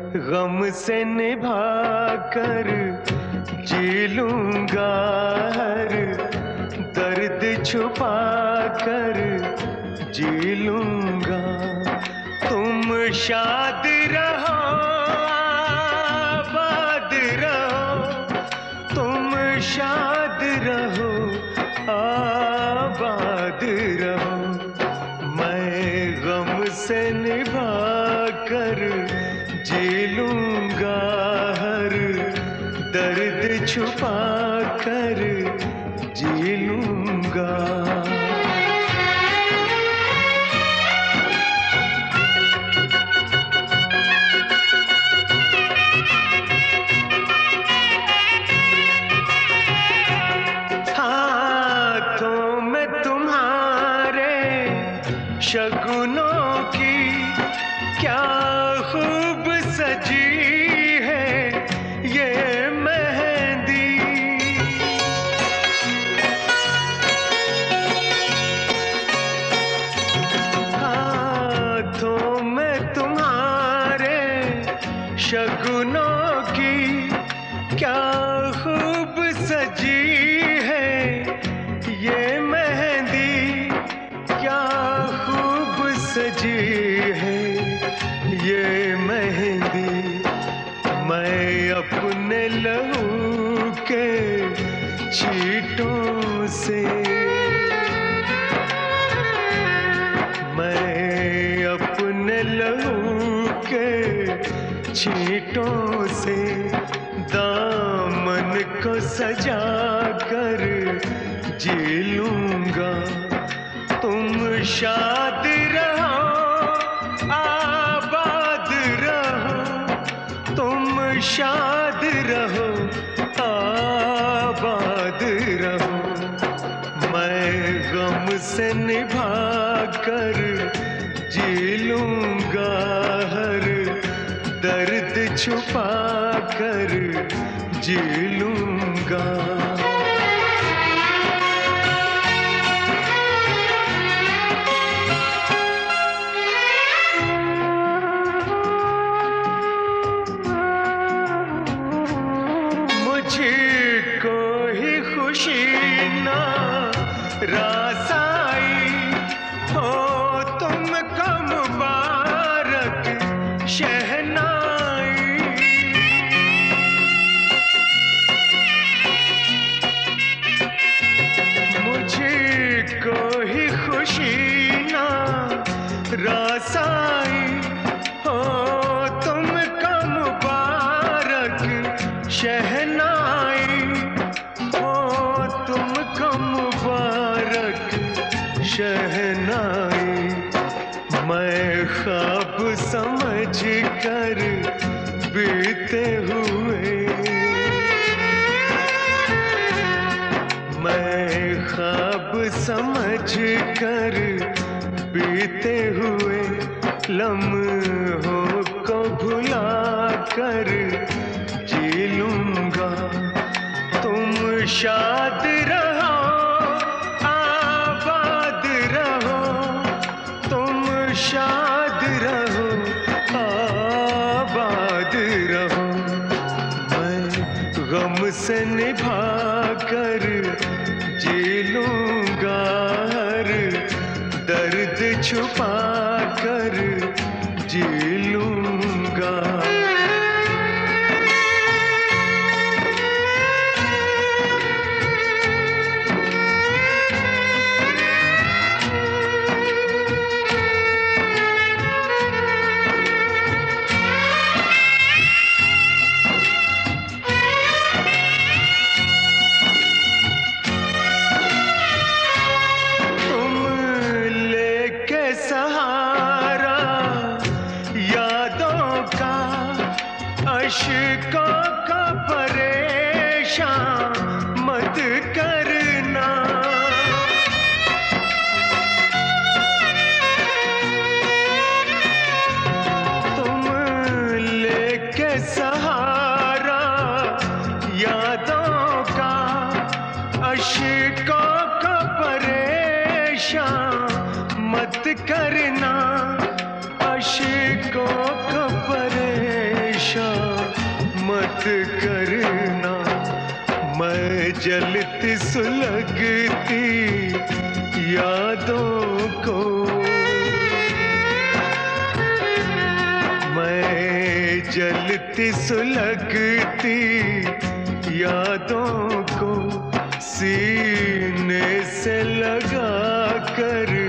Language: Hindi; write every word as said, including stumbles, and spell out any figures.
गम से निभा कर जी लूंगा, हर दर्द छुपा कर जी लूंगा। तुम शाद रहो, आबाद रहो, तुम शाद रहो, आबाद रहो। मैं गम से निभा कर जी लूंगा, हर दर्द छुपा कर जी लूंगा। हाथों में तुम्हारे शगुनों की क्या खूब सजी है ये मेहंदी। हाथों में तुम्हारे शगुनों की क्या खूब सजी है ये मेहंदी, क्या खूब सजी है ये मेहंदी। मैं अपने लहू के छींटों से, मैं अपने लहू के छींटों से दामन को सजा कर जी लूंगा। तुम शाद रहो, आबाद रहो, तुम शाद रहो, आबाद रहो। मैं गम से निभा कर जी लूंगा, हर दर्द छुपा कर जी लूंगा। मुझको ही खुशी ना रास आई हो, तुमको मुबारक शहनाई। मुझको ही खुशी ना रास आई हो, तुमको मुबारक शहनाई, हो तुमको मुबारक शहनाई। मैं ख्वाब समझ कर बीते हुए, मैं ख्वाब समझ कर बीते हुए लम्हों को भुला कर जी लूंगा। तुम शाद रहो, आबाद रहो, तुम शाद रहो, आबाद रहो। मैं गम से निभा कर जी लूंगा, हर दर्द छुपा कर जी लूंगा। सहारा यादों का, अश्कों का परेशान मत करना। तुम लेके सहारा यादों का, अश्कों का परेशान मत करना। अश्कों को परेशान करना, मैं जलती सुलगती यादों को, मैं जलती सुलगती यादों को सीने से लगा कर